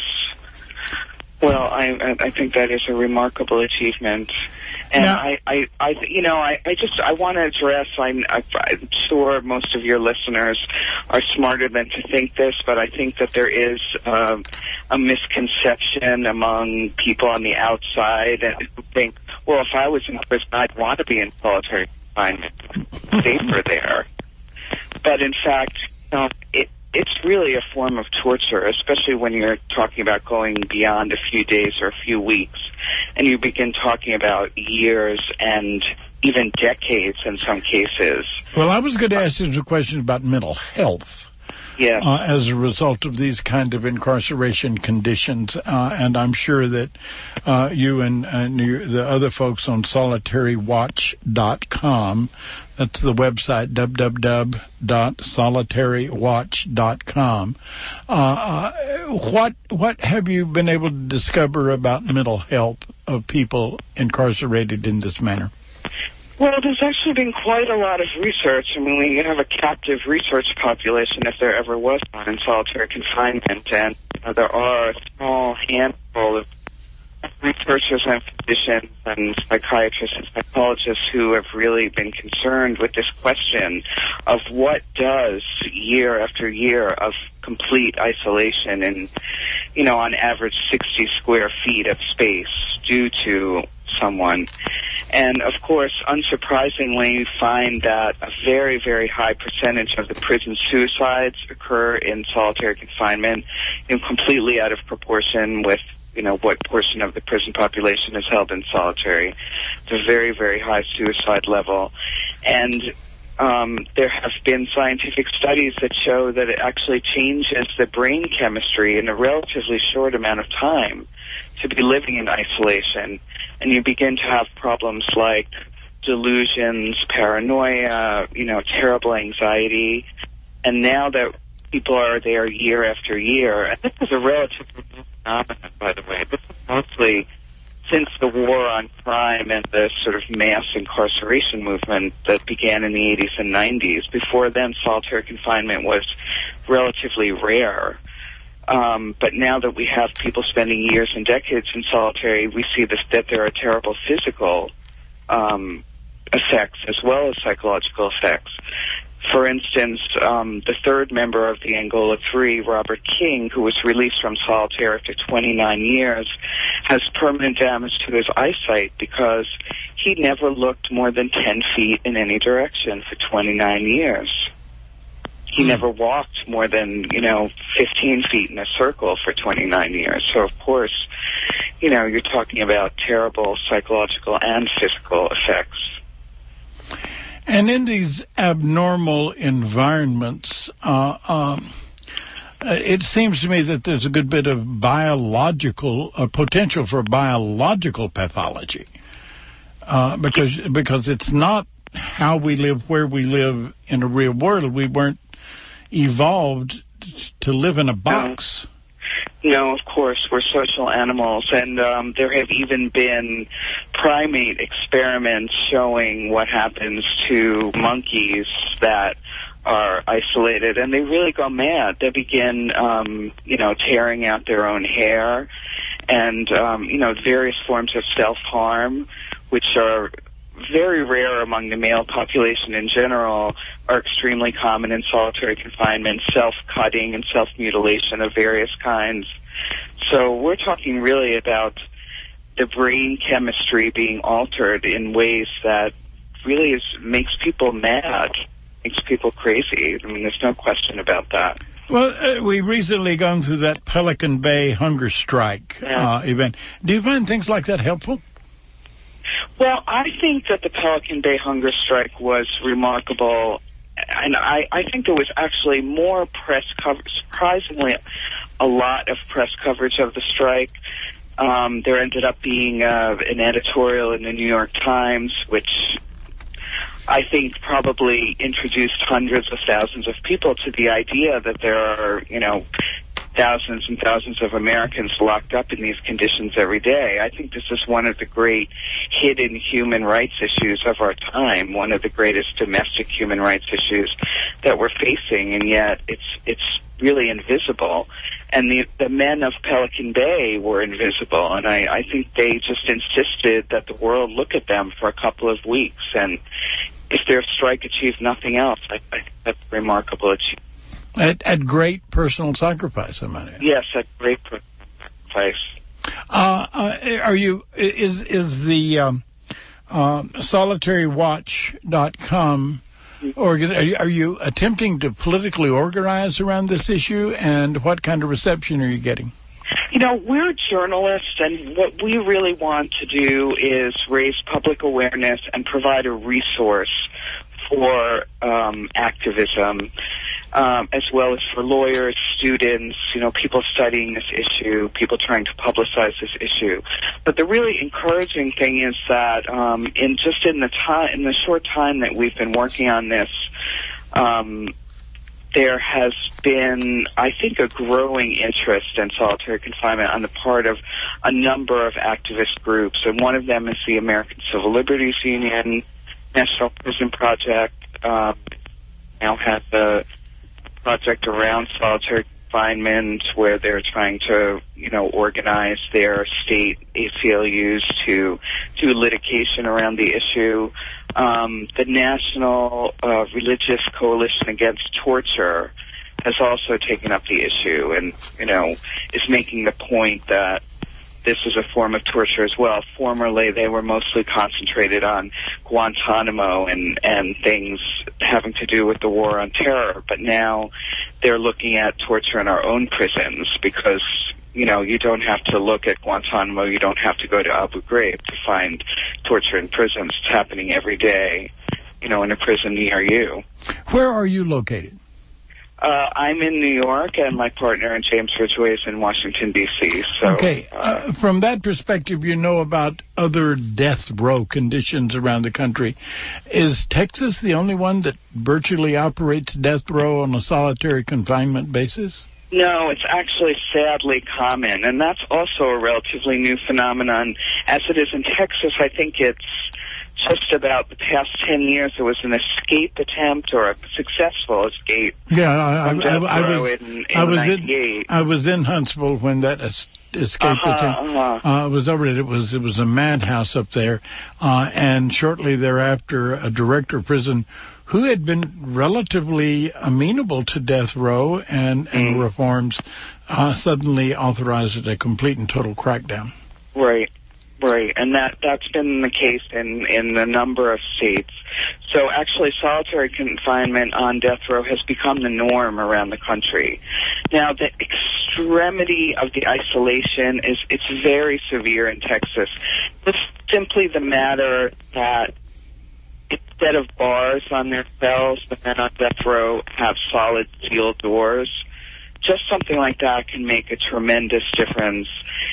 Well, I I think that is a remarkable achievement. And now, I, I, I, you know, I, I just, I want to address, I'm, I'm sure most of your listeners are smarter than to think this, but I think that there is uh, a misconception among people on the outside who think, well, if I was in prison, I'd want to be in solitary confinement. It's safer there. But in fact, you know, it, it's really a form of torture, especially when you're talking about going beyond a few days or a few weeks, and you begin talking about years and even decades in some cases. Well, I was going to ask you a question about mental health. Yes. Uh, as a result of these kind of incarceration conditions, uh, and I'm sure that uh, you and, and you, the other folks on solitary watch dot com, that's the website, w w w dot solitary watch dot com. Uh, what what have you been able to discover about mental health of people incarcerated in this manner? Well, there's actually been quite a lot of research. I mean, we have a captive research population, if there ever was one, in solitary confinement, and uh, there are a small handful of researchers and physicians and psychiatrists and psychologists who have really been concerned with this question of what does year after year of complete isolation and, you know, on average sixty square feet of space do to someone. And, of course, unsurprisingly, you find that a very, very high percentage of the prison suicides occur in solitary confinement, you know, completely out of proportion with, you know, what portion of the prison population is held in solitary. It's a very, very high suicide level. And um, there have been scientific studies that show that it actually changes the brain chemistry in a relatively short amount of time to be living in isolation. And you begin to have problems like delusions, paranoia, you know, terrible anxiety. And now that people are there year after year, and this is a relatively new phenomenon, by the way. This is mostly since the war on crime and the sort of mass incarceration movement that began in the eighties and nineties. Before then, solitary confinement was relatively rare. Um, but now that we have people spending years and decades in solitary, we see this, that there are terrible physical um, effects as well as psychological effects. For instance, um, the third member of the Angola Three, Robert King, who was released from solitary after twenty-nine years, has permanent damage to his eyesight because he never looked more than ten feet in any direction for twenty-nine years. He never walked more than, you know, fifteen feet in a circle for twenty-nine years. So, of course, you know, you're talking about terrible psychological and physical effects. And in these abnormal environments, uh, um, it seems to me that there's a good bit of biological, uh, potential for biological pathology, uh, because because it's not how we live, where we live in a real world. We weren't evolved to live in a box. No, of course, we're social animals, and um, there have even been primate experiments showing what happens to monkeys that are isolated, and they really go mad. They begin, um, you know, tearing out their own hair, and, um, you know, various forms of self-harm, which are very rare among the male population in general, are extremely common in solitary confinement, self-cutting and self-mutilation of various kinds. So we're talking really about the brain chemistry being altered in ways that really is, makes people mad, makes people crazy. I mean, there's no question about that. Well, uh, we've recently gone through that Pelican Bay hunger strike yeah. uh, event. Do you find things like that helpful? Well, I think that the Pelican Bay hunger strike was remarkable, and I, I think there was actually more press coverage, surprisingly a lot of press coverage of the strike. Um, there ended up being uh, an editorial in the New York Times, which I think probably introduced hundreds of thousands of people to the idea that there are, you know, thousands and thousands of Americans locked up in these conditions every day. I think this is one of the great hidden human rights issues of our time, one of the greatest domestic human rights issues that we're facing, and yet it's it's really invisible. And the, the men of Pelican Bay were invisible, and I, I think they just insisted that the world look at them for a couple of weeks, and if their strike achieved nothing else, I, I think that's a remarkable achievement. At, at great personal sacrifice, I might add. Yes, at great personal sacrifice. Uh, uh, are you, is, is the um, um, solitary watch dot com organ, are you, are you attempting to politically organize around this issue, and what kind of reception are you getting? You know, we're journalists, and what we really want to do is raise public awareness and provide a resource for um, activism, um, as well as for lawyers, students, you know, people studying this issue, people trying to publicize this issue. But the really encouraging thing is that um, in just in the time, in the short time that we've been working on this, um, there has been, I think, a growing interest in solitary confinement on the part of a number of activist groups, and one of them is the American Civil Liberties Union, National Prison Project, um, now has a project around solitary confinement where they're trying to, you know, organize their state A C L Us to do litigation around the issue. Um, the National uh, Religious Coalition Against Torture has also taken up the issue and, you know, is making the point that this is a form of torture as well. Formerly, they were mostly concentrated on Guantanamo and, and things having to do with the war on terror, but now they're looking at torture in our own prisons because, you know, you don't have to look at Guantanamo, you don't have to go to Abu Ghraib to find torture in prisons. It's happening every day, you know, in a prison near you. Where are you located? Uh, I'm in New York, and my partner in James Ridgway is in Washington, D C So, okay, uh, from that perspective, you know about other death row conditions around the country. Is Texas the only one that virtually operates death row on a solitary confinement basis? No, it's actually sadly common, and that's also a relatively new phenomenon. As it is in Texas, I think it's just about the past ten years there was an escape attempt or a successful escape. Yeah, I, I, I, I was in, in I was in I was in Huntsville when that es- escape uh-huh, attempt uh-huh. uh, was over. It was it was a madhouse up there, uh, and shortly thereafter, a director of prison who had been relatively amenable to death row and, and mm. reforms uh, suddenly authorized a complete and total crackdown. Right. Right, and that, that's been the case in, in a number of states. So actually solitary confinement on death row has become the norm around the country. Now, the extremity of the isolation is, it's very severe in Texas. It's simply the matter that instead of bars on their cells, the men on death row have solid steel doors. Just something like that can make a tremendous difference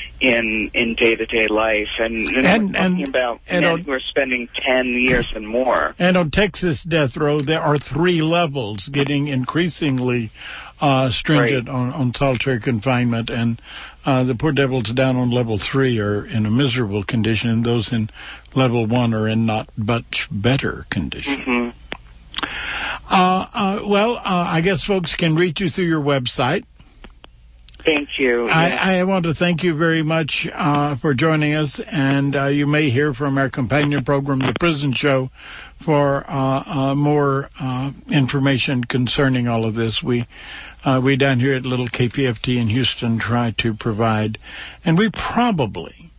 in in day-to-day life. And, and, and we're talking and, about and men on, who are spending ten years and more. And on Texas death row, there are three levels getting increasingly uh, stringent right. on, on solitary confinement. And uh, the poor devils down on level three are in a miserable condition, and those in level one are in not much better condition. Mm-hmm. Uh, uh, well, uh, I guess folks can reach you through your website. Thank you. I, I want to thank you very much uh, for joining us, and uh, you may hear from our companion program, The Prison Show, for uh, uh, more uh, information concerning all of this. We uh, we down here at Little K P F T in Houston try to provide, and we probably,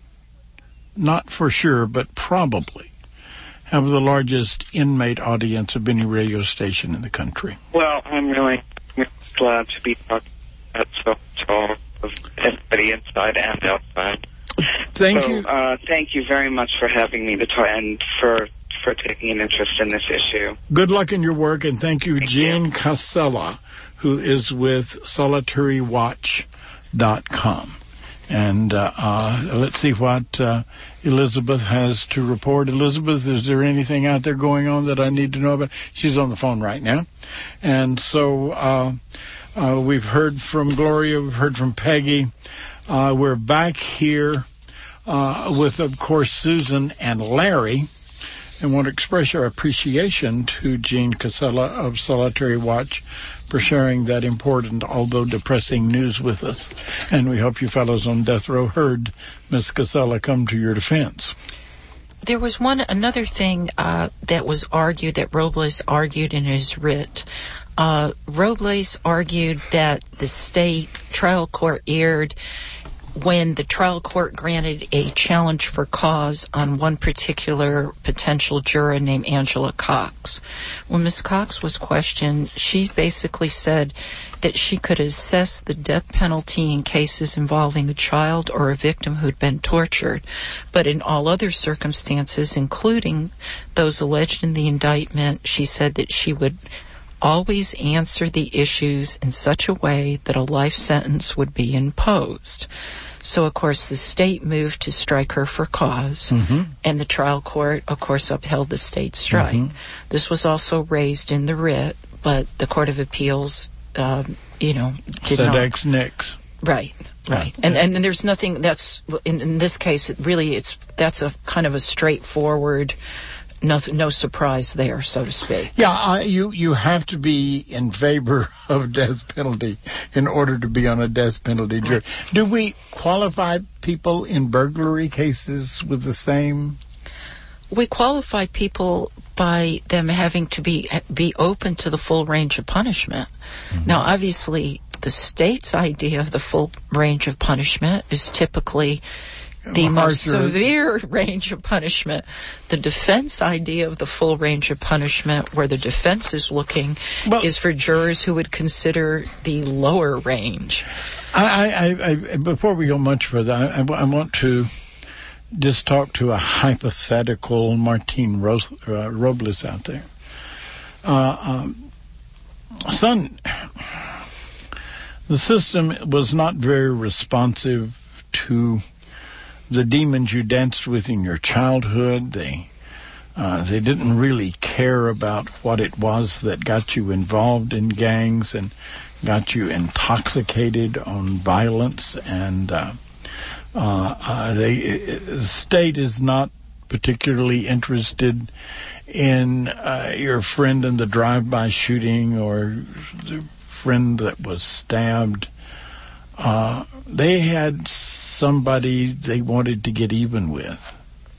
not for sure, but probably, have the largest inmate audience of any radio station in the country. Well, I'm really glad to be talking about so much of everybody inside and outside. Thank so, you. Uh, thank you very much for having me to talk and for for taking an interest in this issue. Good luck in your work, and thank you, thank Jean you. Casella, who is with solitary watch dot com. And uh, uh, let's see what uh, Elizabeth has to report. Elizabeth, is there anything out there going on that I need to know about? She's on the phone right now. And so uh, uh, we've heard from Gloria, we've heard from Peggy. Uh, we're back here uh, with, of course, Susan and Larry, and want to express our appreciation to Jean Casella of Solitary Watch for sharing that important, although depressing, news with us. And we hope you fellows on death row heard Miss Casella come to your defense. There was one another thing uh, that was argued, that Robles argued in his writ. Uh, Robles argued that the state trial court erred when the trial court granted a challenge for cause on one particular potential juror named Angela Cox. When Miz Cox was questioned, she basically said that she could assess the death penalty in cases involving a child or a victim who'd been tortured, but in all other circumstances, including those alleged in the indictment, she said that she would always answer the issues in such a way that a life sentence would be imposed. So, of course, the state moved to strike her for cause, mm-hmm. and the trial court, of course, upheld the state strike. Mm-hmm. This was also raised in the writ, but the Court of Appeals, um, you know, did Said not. ex nix. Right, right. And, and and there's nothing that's, in, in this case, it really, it's that's a kind of a straightforward, No, no surprise there, so to speak. Yeah, uh, you, you have to be in favor of death penalty in order to be on a death penalty jury. Do we qualify people in burglary cases with the same? We qualify people by them having to be be open to the full range of punishment. Mm-hmm. Now, obviously, the state's idea of the full range of punishment is typically the most severe range of punishment. The defense idea of the full range of punishment, where the defense is looking, well, is for jurors who would consider the lower range. I, I, I, before we go much further, I, I want to just talk to a hypothetical Martine Ro- uh, Robles out there. Uh, um, son, the system was not very responsive to the demons you danced with in your childhood. They uh, they didn't really care about what it was that got you involved in gangs and got you intoxicated on violence. And uh, uh, uh, they, the state is not particularly interested in uh, your friend in the drive-by shooting or the friend that was stabbed. Uh, they had somebody they wanted to get even with.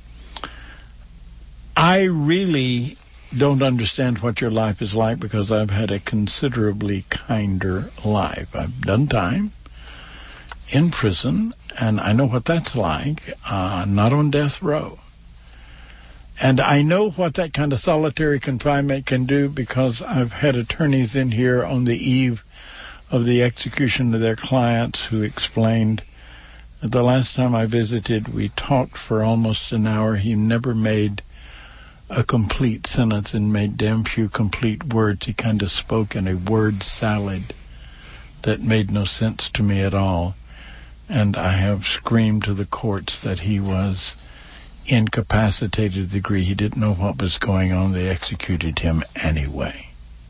I really don't understand what your life is like because I've had a considerably kinder life. I've done time in prison, and I know what that's like, uh, not on death row. And I know what that kind of solitary confinement can do because I've had attorneys in here on the eve of the execution of their clients who explained that the last time I visited, we talked for almost an hour. He never made a complete sentence and made damn few complete words. He kind of spoke in a word salad that made no sense to me at all. And I have screamed to the courts that he was incapacitated to the degree he didn't know what was going on. They executed him anyway.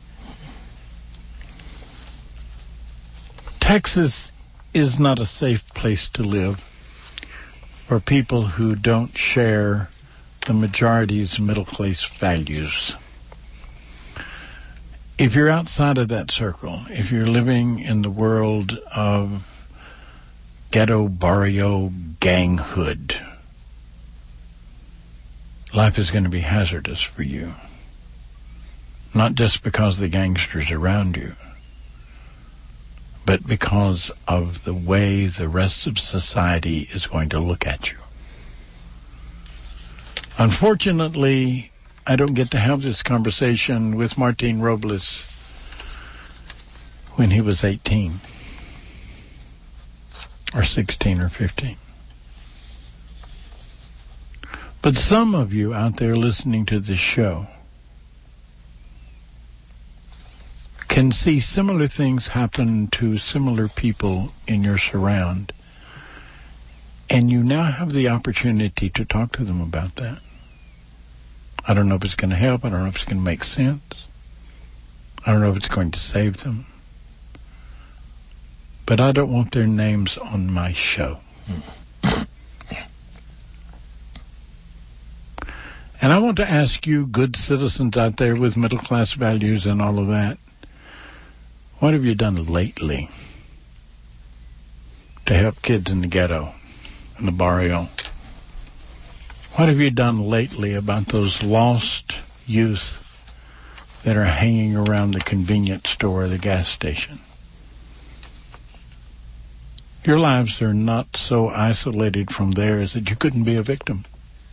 Texas is not a safe place to live for people who don't share the majority's middle-class values. If you're outside of that circle, if you're living in the world of ghetto, barrio, ganghood, life is going to be hazardous for you. Not just because the gangsters around you, but because of the way the rest of society is going to look at you. Unfortunately, I don't get to have this conversation with Martin Robles when he was eighteen, or sixteen, or fifteen. But some of you out there listening to this show can see similar things happen to similar people in your surround, and you now have the opportunity to talk to them about that. I don't know if it's going to help. I don't know if it's going to make sense. I don't know if it's going to save them. But I don't want their names on my show. And I want to ask you, good citizens out there with middle-class values and all of that, what have you done lately to help kids in the ghetto, in the barrio? What have you done lately about those lost youth that are hanging around the convenience store or the gas station? Your lives are not so isolated from theirs that you couldn't be a victim.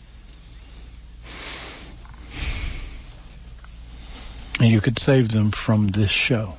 And you could save them from this show.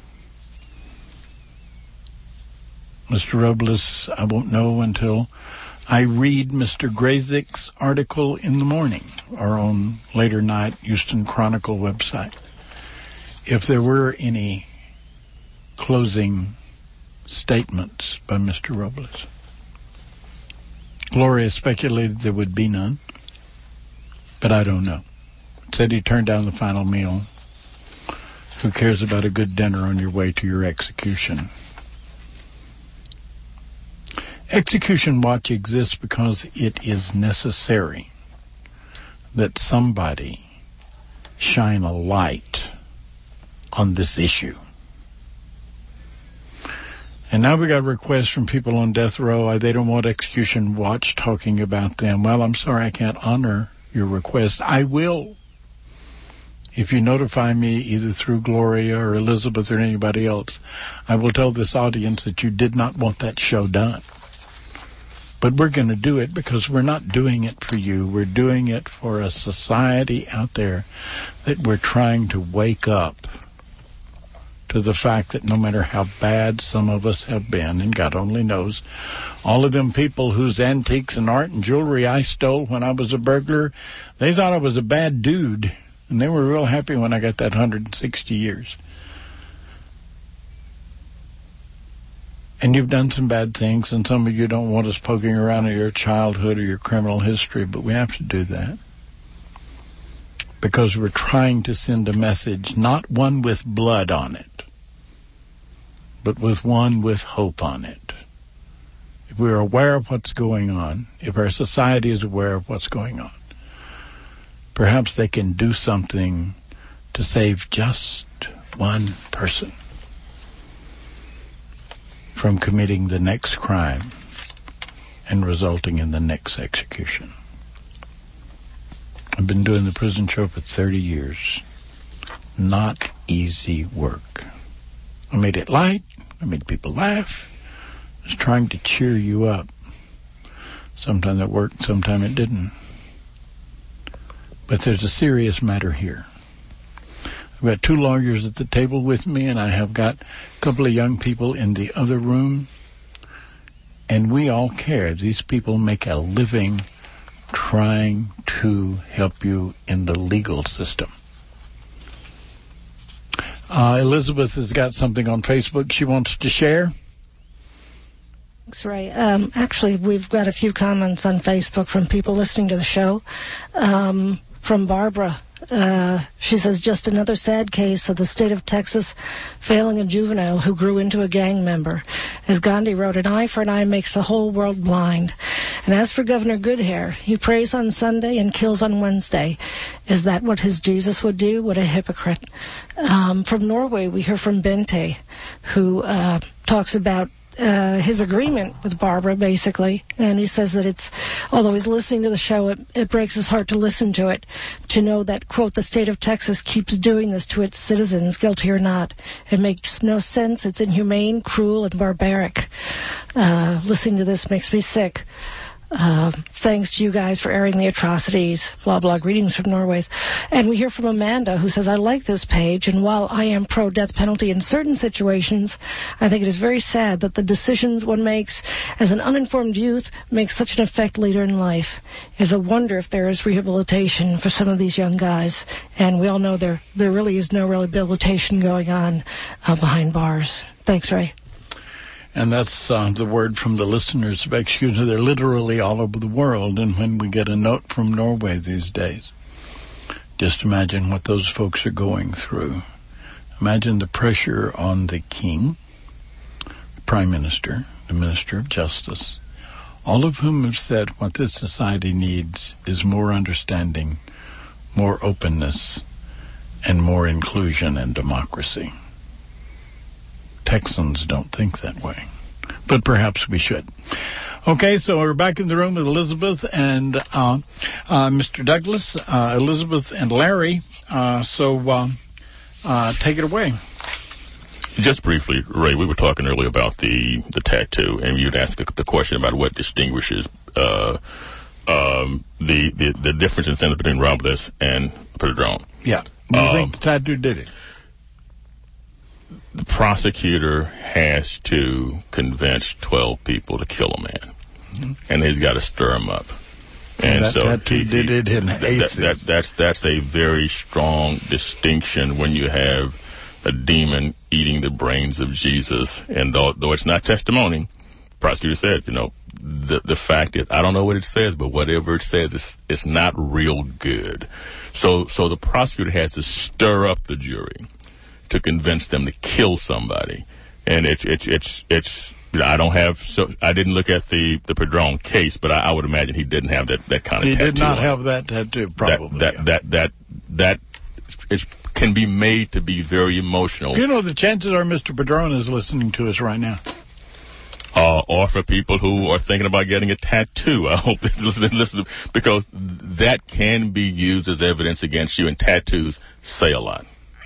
Mister Robles, I won't know until I read Mister Grayzick's article in the morning or on later night Houston Chronicle website. If there were any closing statements by Mister Robles. Gloria speculated there would be none, but I don't know. Said he turned down the final meal. Who cares about a good dinner on your way to your execution? Execution Watch exists because it is necessary that somebody shine a light on this issue. And now we got requests from people on death row. They don't want Execution Watch talking about them. Well, I'm sorry I can't honor your request. I will. If you notify me either through Gloria or Elizabeth or anybody else, I will tell this audience that you did not want that show done. But we're going to do it because we're not doing it for you. We're doing it for a society out there that we're trying to wake up to the fact that no matter how bad some of us have been, and God only knows, all of them people whose antiques and art and jewelry I stole when I was a burglar, they thought I was a bad dude, and they were real happy when I got that one hundred sixty years. And you've done some bad things, and some of you don't want us poking around in your childhood or your criminal history, but we have to do that. Because we're trying to send a message, not one with blood on it, but with one with hope on it. If we're aware of what's going on, if our society is aware of what's going on, perhaps they can do something to save just one person from committing the next crime and resulting in the next execution. I've been doing the prison show for thirty years. Not easy work. I made it light. I made people laugh. I was trying to cheer you up. Sometimes it worked, sometimes it didn't. But there's a serious matter here. I've got two lawyers at the table with me, and I have got a couple of young people in the other room. And we all care. These people make a living trying to help you in the legal system. Uh, Elizabeth has got something on Facebook she wants to share. Thanks, Ray. Um, actually, we've got a few comments on Facebook from people listening to the show. Um, from Barbara. Uh, she says, just another sad case of the state of Texas failing a juvenile who grew into a gang member. As Gandhi wrote, an eye for an eye makes the whole world blind. And as for Governor Goodhair, he prays on Sunday and kills on Wednesday. Is that what his Jesus would do? What a hypocrite. Um, from Norway, we hear from Bente, who uh, talks about uh, his agreement with Barbara, basically. And he says that it's, although he's listening to the show, it, it breaks his heart to listen to it, to know that, quote, the state of Texas keeps doing this to its citizens, guilty or not. It makes no sense. It's inhumane, cruel, and barbaric. Uh, listening to this makes me sick. Uh, thanks to you guys for airing the atrocities. Blah, blah. Greetings from Norway. And we hear from Amanda, who says, I like this page, and while I am pro-death penalty in certain situations, I think it is very sad that the decisions one makes as an uninformed youth make such an effect later in life. It is a wonder if there is rehabilitation for some of these young guys. And we all know there, there really is no rehabilitation going on uh, behind bars. Thanks, Ray. And that's uh, the word from the listeners of Execution. They're literally all over the world. And when we get a note from Norway these days, just imagine what those folks are going through. Imagine the pressure on the king, the prime minister, the minister of justice, all of whom have said what this society needs is more understanding, more openness, and more inclusion and democracy. Texans don't think that way, but perhaps we should. Okay, so we're back in the room with Elizabeth and uh, uh, Mister Douglas, uh, Elizabeth and Larry. Uh, so uh, uh, take it away. Just briefly, Ray, we were talking earlier about the, the tattoo, and you'd ask the question about what distinguishes uh, um, the, the the difference in sentence between Robles and Padron. Yeah. Do you um, think the tattoo did it? The prosecutor has to convince twelve people to kill a man, mm-hmm. and he's got to stir them up. And, and that so tattoo he, did it in that, aces. That, that, that's, that's a very strong distinction when you have a demon eating the brains of Jesus. And though, though it's not testimony, the prosecutor said, you know, the the fact is, I don't know what it says, but whatever it says, it's, it's not real good. So, so the prosecutor has to stir up the jury to convince them to kill somebody. And it's, it's, it's, it's, you know, I don't have, so I didn't look at the, the Padron case, but I, I would imagine he didn't have that, that kind of he tattoo. He did not on. have that tattoo, probably. That, that, that, that, that is, can be made to be very emotional. You know, the chances are Mister Padron is listening to us right now. Uh, or for people who are thinking about getting a tattoo. I hope this listen, listen, because that can be used as evidence against you, and tattoos say a lot.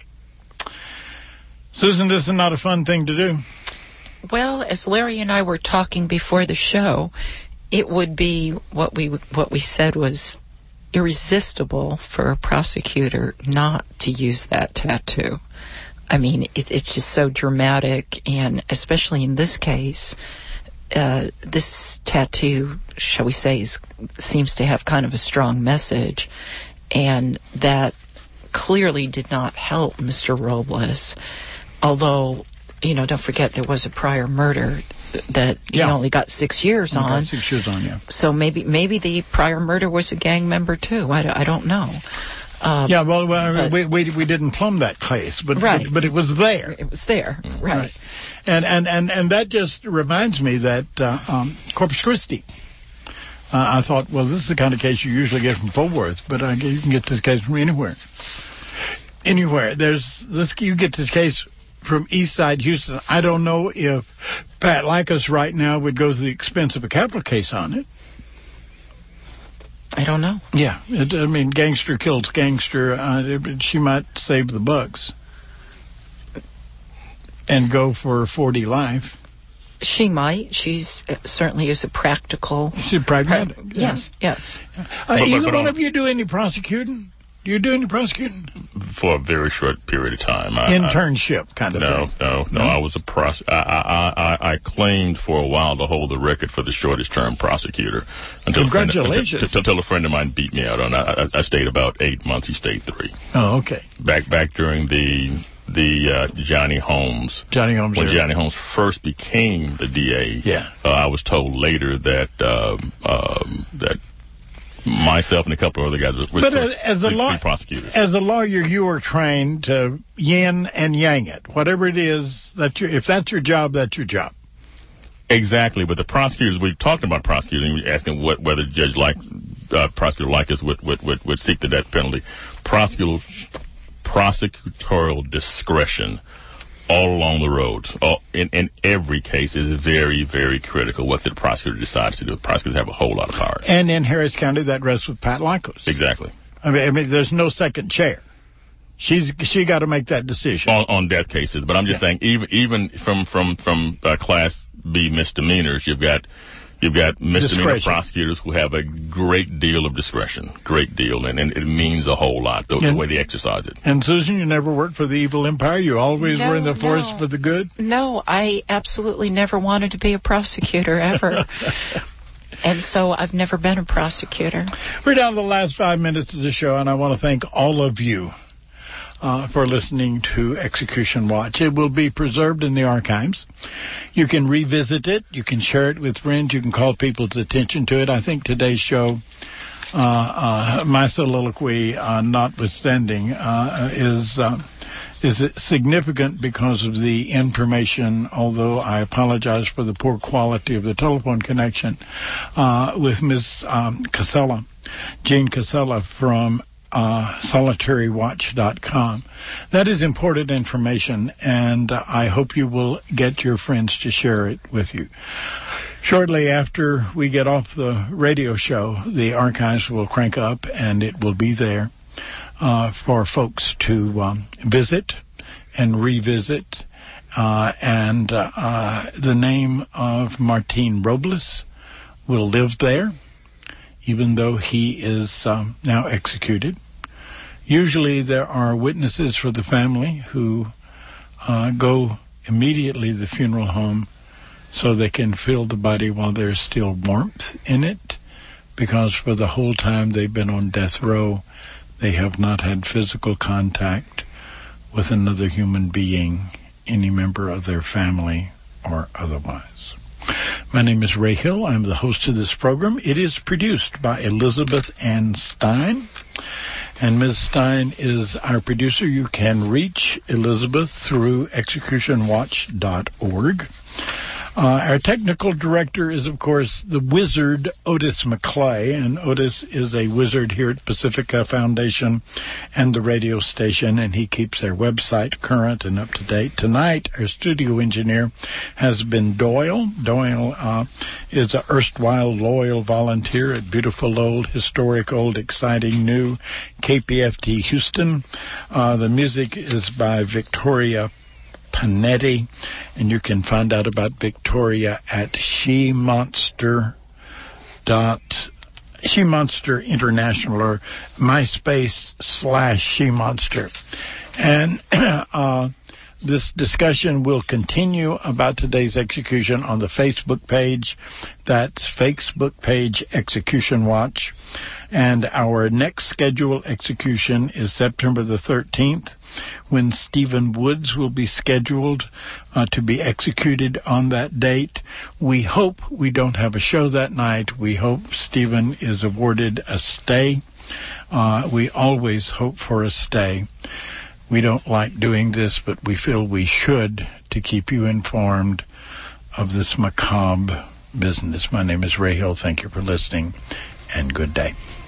Susan, this is not a fun thing to do. Well, as Larry and I were talking before the show, it would be what we what we said was irresistible for a prosecutor not to use that tattoo. I mean, it, it's just so dramatic, and especially in this case, uh, this tattoo, shall we say, is, seems to have kind of a strong message, and that clearly did not help Mister Robles. Although, you know, don't forget there was a prior murder that he yeah. only got six years he on. Got six years on, yeah. So maybe maybe the prior murder was a gang member too. I, I don't know. Um, yeah, well, well but, we, we we didn't plumb that case, but right. but, but it was there. It was there, right? right. And, and and and that just reminds me that uh, um, Corpus Christi. Uh, I thought, well, this is the kind of case you usually get from Fort Worth, but I, you can get this case from anywhere. Anywhere. There's this. You get this case from East Side Houston. I don't know if Pat Likas right now would go to the expense of a capital case on it. I don't know. Yeah, it, I mean, gangster kills gangster. Uh, it, she might save the bucks and go for forty life. She might. She's uh, certainly is a practical. She's pragmatic. Pra- yes, yes. Uh, but, either but, but one on, of you do any prosecuting? Do you do any prosecuting? For a very short period of time. I, Internship I, kind of no, thing? No, no, no. I was a pros- I, I, I, I claimed for a while to hold the record for the shortest term prosecutor. Until Congratulations. A friend, until, until a friend of mine beat me out on it. I, I stayed about eight months. He stayed three. Oh, okay. Back back during the the uh, Johnny Holmes. Johnny Holmes. When era. Johnny Holmes first became the D A, yeah. uh, I was told later that um, um, that myself and a couple of other guys were but as, as a law, prosecutors. As a lawyer, you are trained to yin and yang it. Whatever it is that you, if that's your job, that's your job. Exactly, but the prosecutors, we talked about prosecuting, asking what, whether Judge like uh, prosecutor Likas would, would, would, would seek the death penalty. Prosecutor, prosecutorial discretion all along the roads, all, in, in every case, is very, very critical what the prosecutor decides to do. Prosecutors have a whole lot of power. And in Harris County, that rests with Pat Lycos. Exactly. I mean, I mean, there's no second chair. She's she got to make that decision on, on death cases. But I'm just yeah. saying, even even from from from uh, Class B misdemeanors, you've got. You've got misdemeanor prosecutors who have a great deal of discretion, great deal, and, and it means a whole lot, the, the way they exercise it. And Susan, you never worked for the evil empire? You always no, were in the force no. for the good? No, I absolutely never wanted to be a prosecutor, ever. And so I've never been a prosecutor. We're down to the last five minutes of the show, and I want to thank all of you Uh, for listening to Execution Watch. It will be preserved in the archives. You can revisit it. You can share it with friends. You can call people's attention to it. I think today's show, uh, uh, my soliloquy uh, notwithstanding, uh, is uh, is significant because of the information, although I apologize for the poor quality of the telephone connection, uh, with Miz Um, Casella, Jane Casella from Uh, solitary watch dot com. That is important information, and uh, I hope you will get your friends to share it with you. Shortly after we get off the radio show, the archives will crank up, and it will be there uh, for folks to um, visit and revisit. Uh, and uh, uh, the name of Martin Robles will live there, even though he is um, now executed. Usually there are witnesses for the family who uh, go immediately to the funeral home so they can feel the body while there's still warmth in it, because for the whole time they've been on death row, they have not had physical contact with another human being, any member of their family or otherwise. My name is Ray Hill. I'm the host of this program. It is produced by Elizabeth Ann Stein. And Miz Stein is our producer. You can reach Elizabeth through execution watch dot org. Uh, our technical director is, of course, the wizard Otis McClay, and Otis is a wizard here at Pacifica Foundation and the radio station, and he keeps their website current and up to date. Tonight, our studio engineer has been Doyle. Doyle uh, is an erstwhile loyal volunteer at beautiful old, historic old, exciting new K P F T Houston. Uh, the music is by Victoria Panetti, and you can find out about Victoria at she monster dot she monster international or MySpace slash she monster. And uh, this discussion will continue about today's execution on the Facebook page. That's Facebook page Execution Watch. And our next scheduled execution is September the thirteenth, when Stephen Woods will be scheduled uh, to be executed on that date. We hope we don't have a show that night. We hope Stephen is awarded a stay. Uh, we always hope for a stay. We don't like doing this, but we feel we should to keep you informed of this macabre business. My name is Ray Hill. Thank you for listening, and good day.